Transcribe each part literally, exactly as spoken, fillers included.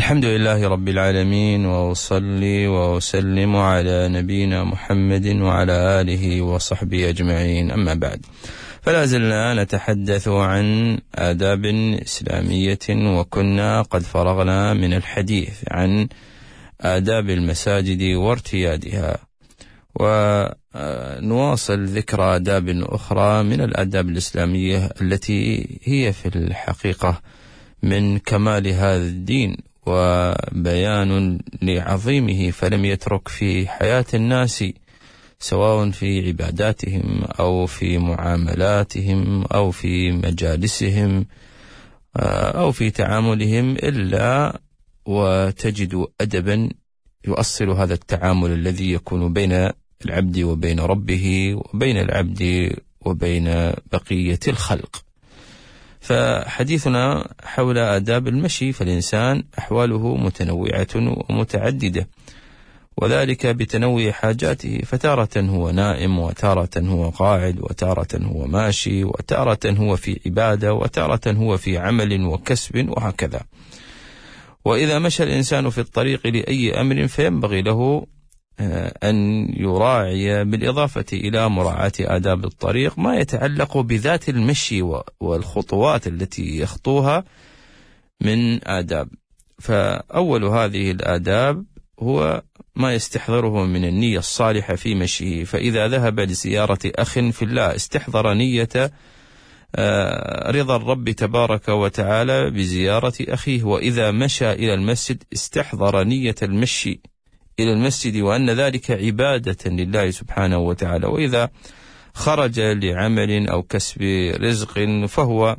الحمد لله رب العالمين، وأصلي وأسلم على نبينا محمد وعلى آله وصحبه أجمعين، أما بعد، فلا زلنا نتحدث عن آداب إسلامية، وكنا قد فرغنا من الحديث عن آداب المساجد وارتيادها، ونواصل ذكر آداب أخرى من الآداب الإسلامية التي هي في الحقيقة من كمال هذا الدين وبيان لعظيمه، فلم يترك في حياة الناس سواء في عباداتهم أو في معاملاتهم أو في مجالسهم أو في تعاملهم إلا وتجد أدبا يؤصل هذا التعامل الذي يكون بين العبد وبين ربه وبين العبد وبين بقية الخلق. فحديثنا حول آداب المشي، فالإنسان أحواله متنوعة ومتعددة، وذلك بتنوع حاجاته، فتارة هو نائم، وتارة هو قاعد، وتارة هو ماشي، وتارة هو في عبادة، وتارة هو في عمل وكسب، وهكذا. وإذا مشى الإنسان في الطريق لأي أمر فينبغي له أن يراعي بالإضافة إلى مراعاة آداب الطريق ما يتعلق بذات المشي والخطوات التي يخطوها من آداب. فأول هذه الآداب هو ما يستحضره من النية الصالحة في مشيه، فإذا ذهب لزيارة أخ في الله استحضر نية رضا الرب تبارك وتعالى بزيارة أخيه، وإذا مشى إلى المسجد استحضر نية المشي إلى المسجد وأن ذلك عبادة لله سبحانه وتعالى، وإذا خرج لعمل أو كسب رزق فهو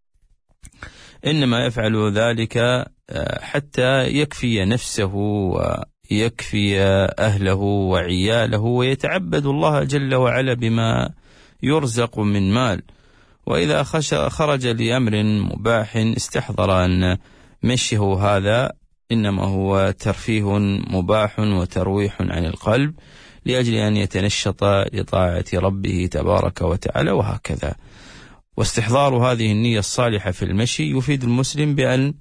إنما يفعل ذلك حتى يكفي نفسه ويكفي أهله وعياله، ويتعبد الله جل وعلا بما يرزق من مال. وإذا خرج لأمر مباح استحضر أن مشيه هذا إنما هو ترفيه مباح وترويح عن القلب لأجل أن يتنشط لطاعة ربه تبارك وتعالى، وهكذا. واستحضار هذه النية الصالحة في المشي يفيد المسلم بأن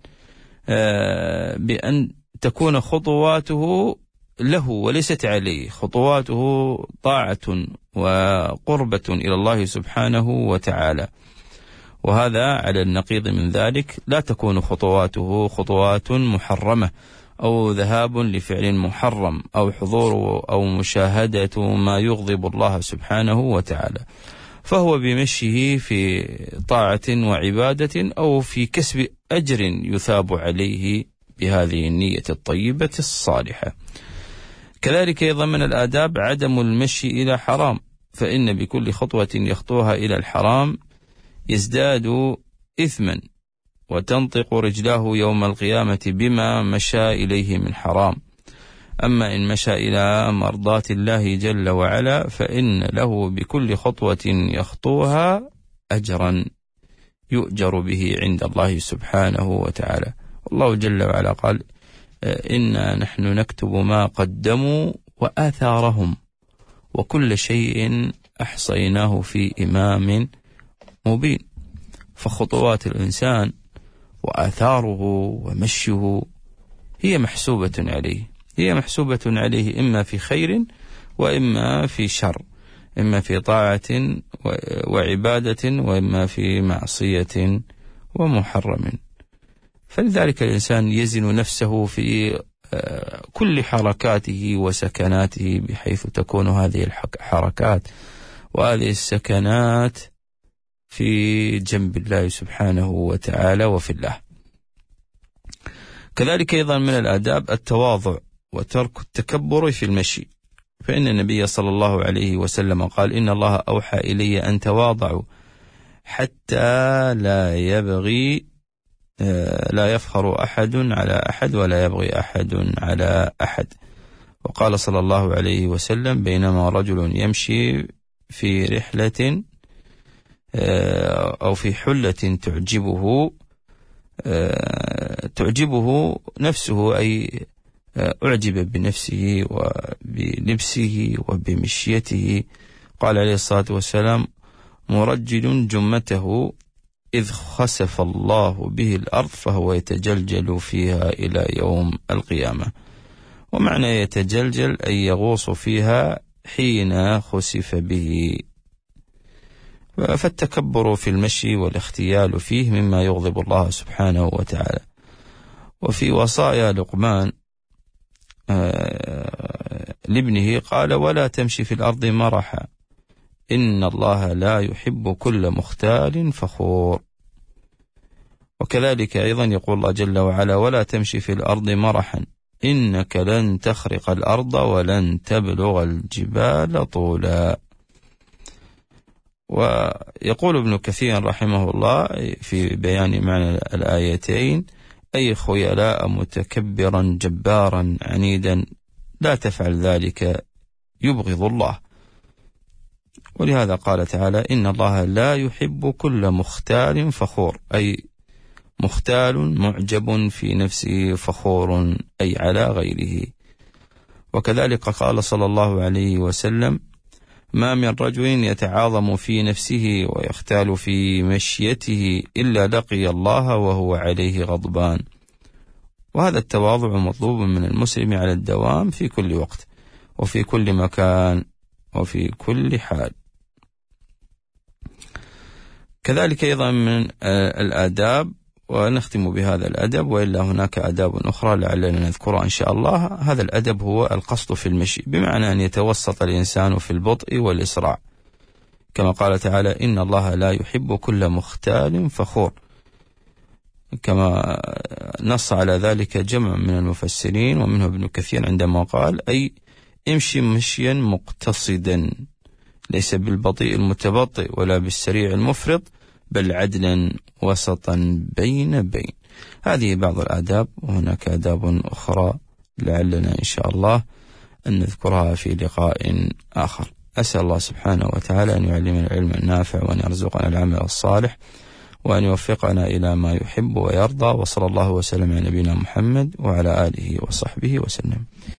بأن تكون خطواته له وليست عليه، خطواته طاعة وقربة إلى الله سبحانه وتعالى. وهذا على النقيض من ذلك، لا تكون خطواته خطوات محرمة أو ذهاب لفعل محرم أو حضور أو مشاهدة ما يغضب الله سبحانه وتعالى، فهو بمشيه في طاعة وعبادة أو في كسب أجر يثاب عليه بهذه النية الطيبة الصالحة. كذلك أيضا من الآداب عدم المشي إلى حرام، فإن بكل خطوة يخطوها إلى الحرام يزداد إثما، وتنطق رجلاه يوم القيامة بما مشى إليه من حرام. أما إن مشى إلى مرضاة الله جل وعلا فإن له بكل خطوة يخطوها أجرا يؤجر به عند الله سبحانه وتعالى. الله جل وعلا قال: إنا نحن نكتب ما قدموا وآثارهم وكل شيء أحصيناه في إمام مبين. فخطوات الإنسان وآثاره ومشيه هي محسوبة عليه، هي محسوبة عليه إما في خير وإما في شر، إما في طاعة وعبادة وإما في معصية ومحرم. فلذلك الإنسان يزن نفسه في كل حركاته وسكناته، بحيث تكون هذه الحركات وهذه السكنات في جنب الله سبحانه وتعالى وفي الله. كذلك أيضا من الآداب التواضع وترك التكبر في المشي، فإن النبي صلى الله عليه وسلم قال: إن الله أوحى إلي أن تواضعوا حتى لا يبغي لا يفخر أحد على أحد ولا يبغي أحد على أحد. وقال صلى الله عليه وسلم: بينما رجل يمشي في رحلة أو في حلة تعجبه تعجبه نفسه، أي أعجب بنفسه وبلبسه وبمشيته، قال عليه الصلاة والسلام: مرجل جمته إذ خسف الله به الأرض فهو يتجلجل فيها إلى يوم القيامة. ومعنى يتجلجل أي يغوص فيها حين خسف به. فالتكبر في المشي والاختيال فيه مما يغضب الله سبحانه وتعالى. وفي وصايا لقمان لابنه قال: ولا تمشي في الأرض مرحا إن الله لا يحب كل مختال فخور. وكذلك أيضا يقول الله جل وعلا: ولا تمشي في الأرض مرحا إنك لن تخرق الأرض ولن تبلغ الجبال طولا. ويقول ابن كثير رحمه الله في بيان معنى الآيتين: أي خيلاء متكبرا جبارا عنيدا لا تفعل ذلك يبغض الله. ولهذا قال تعالى: إن الله لا يحب كل مختال فخور، أي مختال معجب في نفسه فخور أي على غيره. وكذلك قال صلى الله عليه وسلم: ما من رجل يتعاظم في نفسه ويختال في مشيته إلا لقي الله وهو عليه غضبان. وهذا التواضع مطلوب من المسلم على الدوام في كل وقت وفي كل مكان وفي كل حال. كذلك أيضا من الآداب، ونختم بهذا الأدب، وإلا هناك آداب أخرى لعلنا نذكرها إن شاء الله. هذا الأدب هو القصد في المشي، بمعنى أن يتوسط الإنسان في البطء والإسراع، كما قال تعالى: إن الله لا يحب كل مختال فخور، كما نص على ذلك جمع من المفسرين ومنه ابن كثير عندما قال: أي امشي مشيا مقتصدا، ليس بالبطيء المتبطئ ولا بالسريع المفرط، بل عدلا وسطا بين بين. هذه بعض الآداب، وهناك آداب أخرى لعلنا إن شاء الله أن نذكرها في لقاء آخر. أسأل الله سبحانه وتعالى أن يعلمنا العلم النافع، وأن يرزقنا العمل الصالح، وأن يوفقنا إلى ما يحب ويرضى. وصلى الله وسلم على نبينا محمد وعلى آله وصحبه وسلم.